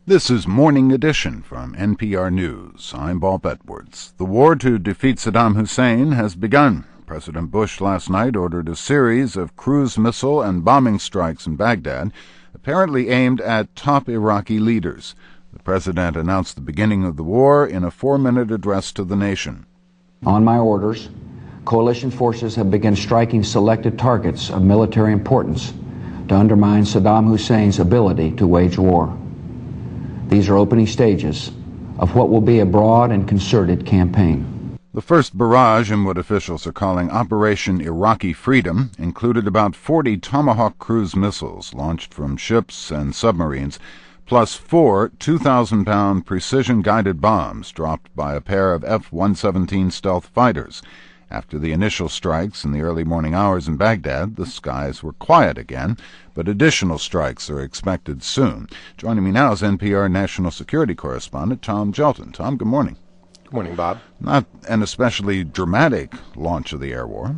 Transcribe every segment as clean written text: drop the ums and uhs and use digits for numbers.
This is Morning Edition from NPR News. I'm Bob Edwards. The war to defeat Saddam Hussein has begun. President Bush last night ordered a series of cruise missile and bombing strikes in Baghdad, apparently aimed at top Iraqi leaders. The president announced the beginning of the war in a 4-minute address to the nation. On my orders, coalition forces have begun striking selected targets of military importance to undermine Saddam Hussein's ability to wage war. These are opening stages of what will be a broad and concerted campaign. The first barrage in what officials are calling Operation Iraqi Freedom included about 40 Tomahawk cruise missiles launched from ships and submarines, plus 4 2,000-pound precision-guided bombs dropped by a pair of F-117 stealth fighters. After the initial strikes in the early morning hours in Baghdad, the skies were quiet again, but additional strikes are expected soon. Joining me now is NPR national security correspondent Tom Gjelten. Tom, good morning. Good morning, Bob. Not an especially dramatic launch of the air war.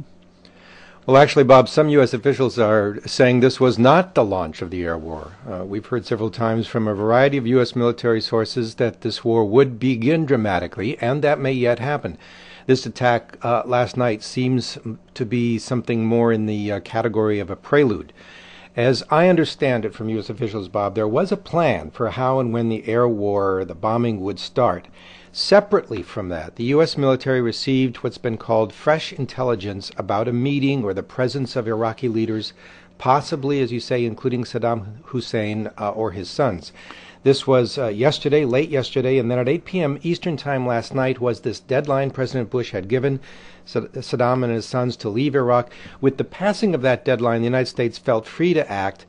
Well, actually, Bob, some U.S. officials are saying this was not the launch of the air war. We've heard several times from a variety of U.S. military sources that this war would begin dramatically, and that may yet happen. This attack last night seems to be something more in the category of a prelude. As I understand it from U.S. officials, Bob, there was a plan for how and when the air war, the bombing, would start. Separately from that, the U.S. military received what's been called fresh intelligence about a meeting or the presence of Iraqi leaders, possibly, as you say, including Saddam Hussein or his sons. This was yesterday, late yesterday, and then at 8 p.m. Eastern Time last night was this deadline President Bush had given Saddam and his sons to leave Iraq. With the passing of that deadline, the United States felt free to act.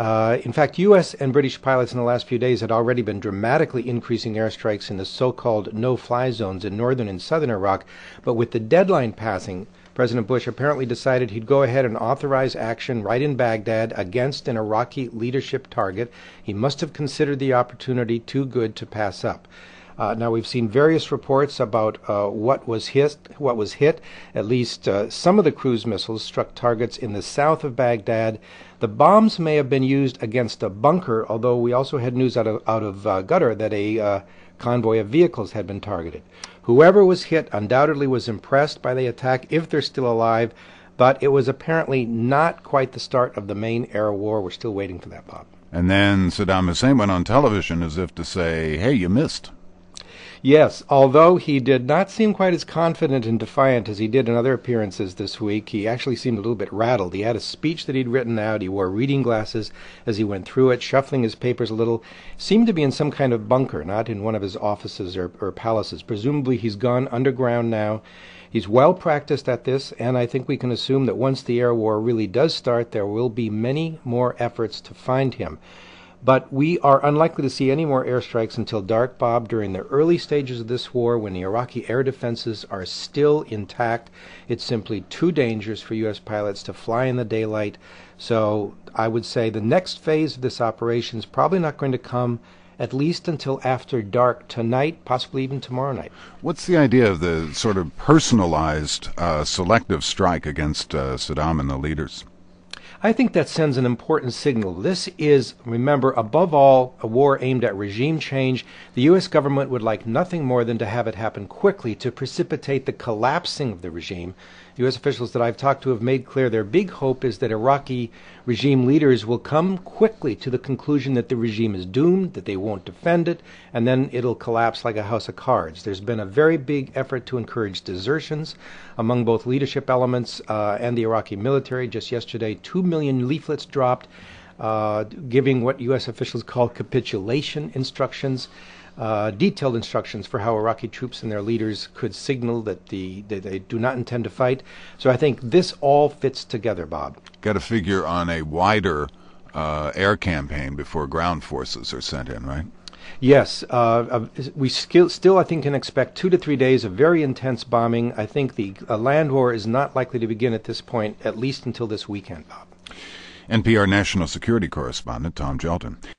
In fact, U.S. and British pilots in the last few days had already been dramatically increasing airstrikes in the so-called no-fly zones in northern and southern Iraq. But with the deadline passing, President Bush apparently decided he'd go ahead and authorize action right in Baghdad against an Iraqi leadership target. He must have considered the opportunity too good to pass up. Now, we've seen various reports about what was hit. At least some of the cruise missiles struck targets in the south of Baghdad. The bombs may have been used against a bunker, although we also had news out of Qatar that a convoy of vehicles had been targeted. Whoever was hit undoubtedly was impressed by the attack, if they're still alive, but it was apparently not quite the start of the main air war. We're still waiting for that, Bob. And then Saddam Hussein went on television as if to say, hey, you missed. Yes, although he did not seem quite as confident and defiant as he did in other appearances this week, he actually seemed a little bit rattled. He had a speech that he'd written out. He wore reading glasses as he went through it, shuffling his papers a little. Seemed to be in some kind of bunker, not in one of his offices or palaces. Presumably he's gone underground now. He's well practiced at this, and I think we can assume that once the air war really does start, there will be many more efforts to find him. But we are unlikely to see any more airstrikes until dark, Bob, during the early stages of this war when the Iraqi air defenses are still intact. It's simply too dangerous for U.S. pilots to fly in the daylight. So I would say the next phase of this operation is probably not going to come at least until after dark tonight, possibly even tomorrow night. What's the idea of the sort of personalized selective strike against Saddam and the leaders? I think that sends an important signal. This is, remember, above all, a war aimed at regime change. The U.S. government would like nothing more than to have it happen quickly to precipitate the collapsing of the regime. U.S. officials that I've talked to have made clear their big hope is that Iraqi regime leaders will come quickly to the conclusion that the regime is doomed, that they won't defend it, and then it'll collapse like a house of cards. There's been a very big effort to encourage desertions among both leadership elements and the Iraqi military. Just yesterday, 2 million leaflets dropped, giving what U.S. officials call capitulation instructions. Detailed instructions for how Iraqi troops and their leaders could signal that they do not intend to fight. So I think this all fits together, Bob. Got to figure on a wider air campaign before ground forces are sent in, right? Yes. We still, I think, can expect 2 to 3 days of very intense bombing. I think the land war is not likely to begin at this point, at least until this weekend, Bob. NPR national security correspondent Tom Gjelten.